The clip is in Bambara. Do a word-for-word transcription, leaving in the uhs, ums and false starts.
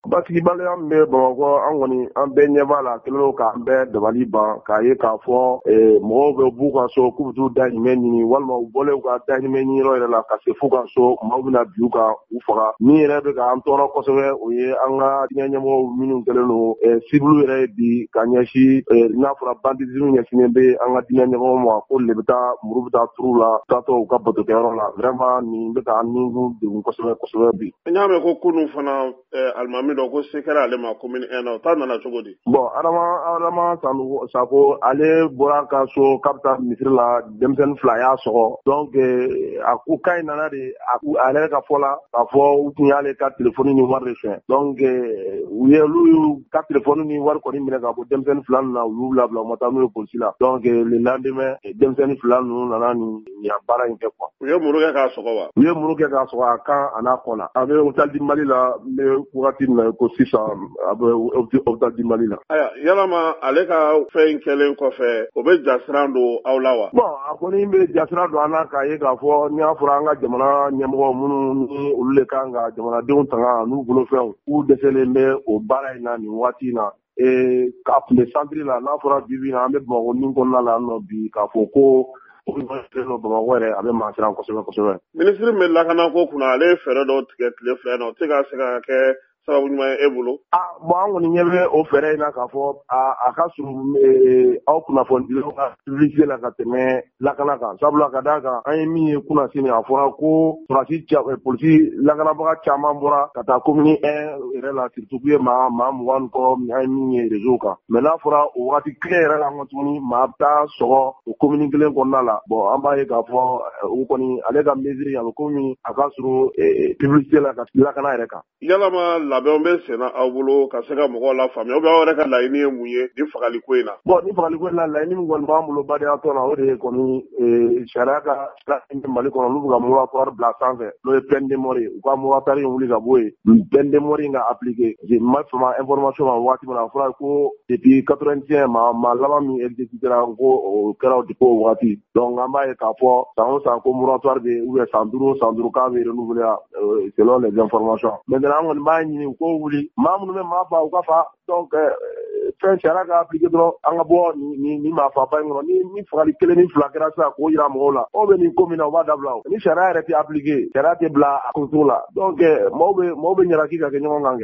Basigibali an bɛ Bamakɔ an kɔni an bɛɛ ɲɛ b'a la kɛlen k'an bɛɛ dabali ban k'a ye k'a fɔ mɔgɔw bɛ b'u ka so k'u bɛ t'u dahirimɛ ɲini walima u bɔlen u ka dahirimɛ ɲini yɔrɔ yɛrɛ la ka se f'u ka so maaw bɛna bin u kan u faga min yɛrɛ bɛ k'an tɔɔrɔ kosɛbɛ o ye an ka diinɛ ɲɛmɔgɔw minnu kɛlen don civils yɛrɛ bi ka ɲɛsin n'a fɔra banditisme ɲɛsinnen bɛ an ka diinɛ ɲɛmɔgɔw ma ko le bɛ taa muru bɛ taa turu la taatɔ u ka batokɛyɔrɔ la vraiment nin bɛ k'an nikun degun kosɛbɛ kosɛbɛ bi. N y'a mɛn ko kunun fana alimami dɔ ko se kɛra ale ma commune un na o ta nana cogo di? Bon Adama Adama Sako ale bɔra ka so k'a bɛ taa misiri la denmisɛnnin fila y'a sɔgɔ donc a ko ka in nana de ale yɛrɛ ka fɔ la k'a fɔ u tun y'ale ka telefoni ni wari de suɲɛ donc u ye olu y'u ka telefoni ni wari kɔni minɛ ka bɔ denmisɛnnin fila ninnu na u y'u labila u ma taa n'u ye polisi la donc le lendemain denmisɛnnin fila ninnu nana nin baara in kɛ quoi. U ye muru kɛ k'a sɔgɔ wa? U ye muru kɛ k'a sɔgɔ a kan a n'a kɔ la a bɛ hôpital du Mali la n bɛ wagati min na ko sisan a bɛ hôpital du Mali la. Aya yalama ale ka fɛn in kɛlen kɔfɛ o bɛ jasira don aw la wa? Bon a kɔni bɛ jasira don an na k'a ye k'a fɔ n'i y'a fɔra an ka jamana ɲɛmɔgɔ minnu ni olu de kan ka jamanadenw tanga n'u bolofɛnw k'u dɛsɛlen bɛ o baara in na nin waati in na k'a tun bɛ centre la n'a fɔra bi bi in na an bɛ Bamakɔ nin kɔnɔna la yan nɔ bi k'a fɔ ko Bamakɔ yɛrɛ a bɛ maa siran kosɛbɛ kosɛbɛ. Minisiri min lakana ko kunna ale ye fɛɛrɛ dɔw tigɛ tile fila in na o tɛ ka se ka kɛ sababu ɲuman ye e bolo? Ah bon an kɔni ɲɛ bɛ o fɛɛrɛ in na k'a fɔ a ka surun aw kunnafonidilaw ka publicité la ka tɛmɛ lakana kan sabula ka d'a kan an ye min ye kunna sini a fɔra ko sɔrɔdasi polisi lakanabaga caman bɔra ka taa commune un yɛrɛ la surtout ye maa maa mugan kɔ an ye min ye réseau kan mais n'a fɔra o waati kelen yɛrɛ la an ka tuguni maa bɛ taa sɔgɔ o commune kelen kɔnɔna la bon an b'a ye k'a fɔ o kɔni ale ka mesure a bɛ komi a ka surun publicité la ka lakana yɛrɛ kan. Yalama labɛnw bɛ senna aw bolo ka se ka mɔgɔw la faamuya ou bien aw yɛrɛ ka laɲini ye mun ye ni fagali ko in na? Bon ni fagali ko in na laɲini min kɔni b'an bolo badenya tɔn na o de ye kɔni sariya ka Mali kɔnɔ n'u bɛ ka moratoire bila sanfɛ n'o ye peine de mort ye u ka moratoire in wuli ka bɔ yen peine de mort in ka appliquer n ma fama information ma waati min na a fɔra ko depuis quatre-vingt-un maa maa laban min exécutera ko o kɛra depuis o waati donc an b'a ye k'a fɔ san o san ko moratoire bɛ ou bien san duuru san duuru k'a bɛ renouveler selon les informations maintenant an kɔni b'a ɲini u k'o wuli maa minnu bɛ maa faa u ka fa donc fɛn sariya ka appliquer dɔrɔn an ka bɔ nin nin maa faaba in kɔnɔ ni ni fagali kelen ni fila kɛra sisan k'o yira mɔgɔw la aw bɛ nin ko min na u b'a dabila ni sariya yɛrɛ tɛ appliquer sariya tɛ bila a kuncogo la donc mɔgɔw bɛ mɔgɔw bɛ ɲagaki ka kɛ ɲɔgɔn kan kɛ.